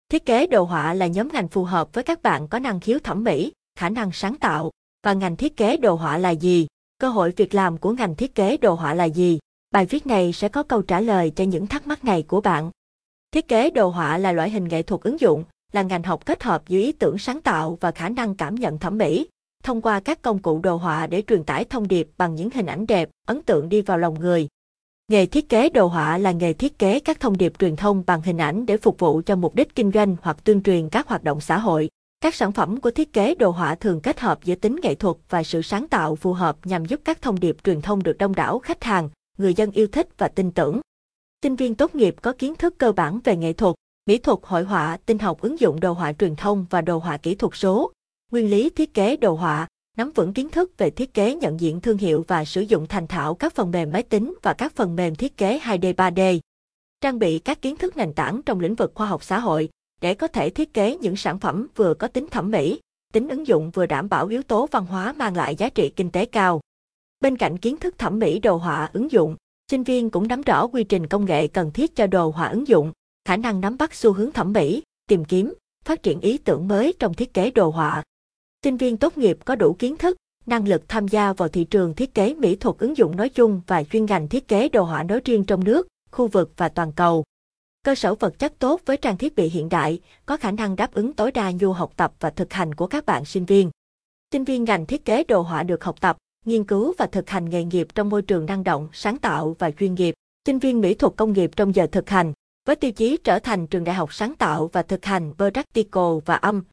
Thiết kế đồ họa là nhóm ngành phù hợp với các bạn có năng khiếu thẩm mỹ, khả năng sáng tạo. Và ngành thiết kế đồ họa là gì? Cơ hội việc làm của ngành thiết kế đồ họa là gì? Bài viết này sẽ có câu trả lời cho những thắc mắc này của bạn. Thiết kế đồ họa là loại hình nghệ thuật ứng dụng, là ngành học kết hợp giữa ý tưởng sáng tạo và khả năng cảm nhận thẩm mỹ, thông qua các công cụ đồ họa để truyền tải thông điệp bằng những hình ảnh đẹp, ấn tượng đi vào lòng người. Nghề thiết kế đồ họa là nghề thiết kế các thông điệp truyền thông bằng hình ảnh để phục vụ cho mục đích kinh doanh hoặc tuyên truyền các hoạt động xã hội. Các sản phẩm của thiết kế đồ họa thường kết hợp giữa tính nghệ thuật và sự sáng tạo phù hợp nhằm giúp các thông điệp truyền thông được đông đảo khách hàng, người dân yêu thích và tin tưởng. Sinh viên tốt nghiệp có kiến thức cơ bản về nghệ thuật, mỹ thuật hội họa, tin học ứng dụng đồ họa truyền thông và đồ họa kỹ thuật số, nguyên lý thiết kế đồ họa, nắm vững kiến thức về thiết kế nhận diện thương hiệu và sử dụng thành thạo các phần mềm máy tính và các phần mềm thiết kế 2D 3D. Trang bị các kiến thức nền tảng trong lĩnh vực khoa học xã hội để có thể thiết kế những sản phẩm vừa có tính thẩm mỹ, tính ứng dụng vừa đảm bảo yếu tố văn hóa mang lại giá trị kinh tế cao. Bên cạnh kiến thức thẩm mỹ đồ họa ứng dụng, sinh viên cũng nắm rõ quy trình công nghệ cần thiết cho đồ họa ứng dụng, khả năng nắm bắt xu hướng thẩm mỹ, tìm kiếm, phát triển ý tưởng mới trong thiết kế đồ họa. Sinh viên tốt nghiệp có đủ kiến thức, năng lực tham gia vào thị trường thiết kế mỹ thuật ứng dụng nói chung và chuyên ngành thiết kế đồ họa nói riêng trong nước, khu vực và toàn cầu. Cơ sở vật chất tốt với trang thiết bị hiện đại, có khả năng đáp ứng tối đa nhu học tập và thực hành của các bạn sinh viên. Sinh viên ngành thiết kế đồ họa được học tập, nghiên cứu và thực hành nghề nghiệp trong môi trường năng động, sáng tạo và chuyên nghiệp. Sinh viên mỹ thuật công nghiệp trong giờ thực hành, với tiêu chí trở thành trường đại học sáng tạo và thực hành Practical và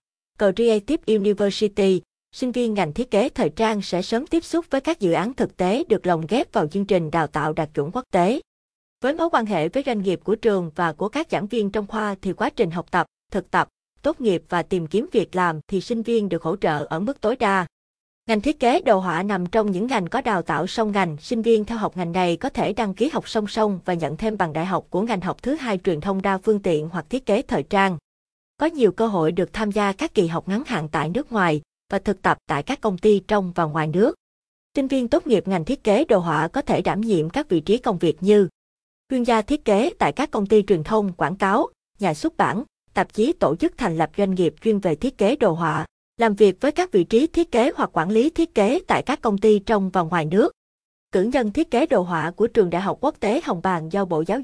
Creative University, sinh viên ngành thiết kế thời trang sẽ sớm tiếp xúc với các dự án thực tế được lồng ghép vào chương trình đào tạo đạt chuẩn quốc tế. Với mối quan hệ với doanh nghiệp của trường và của các giảng viên trong khoa thì quá trình học tập, thực tập, tốt nghiệp và tìm kiếm việc làm thì sinh viên được hỗ trợ ở mức tối đa. Ngành thiết kế đồ họa nằm trong những ngành có đào tạo song ngành, sinh viên theo học ngành này có thể đăng ký học song song và nhận thêm bằng đại học của ngành học thứ hai truyền thông đa phương tiện hoặc thiết kế thời trang. Có nhiều cơ hội được tham gia các kỳ học ngắn hạn tại nước ngoài và thực tập tại các công ty trong và ngoài nước. Sinh viên tốt nghiệp ngành thiết kế đồ họa có thể đảm nhiệm các vị trí công việc như chuyên gia thiết kế tại các công ty truyền thông, quảng cáo, nhà xuất bản, tạp chí, tổ chức thành lập doanh nghiệp chuyên về thiết kế đồ họa, làm việc với các vị trí thiết kế hoặc quản lý thiết kế tại các công ty trong và ngoài nước. Cử nhân thiết kế đồ họa của Trường Đại học Quốc tế Hồng Bàng do Bộ Giáo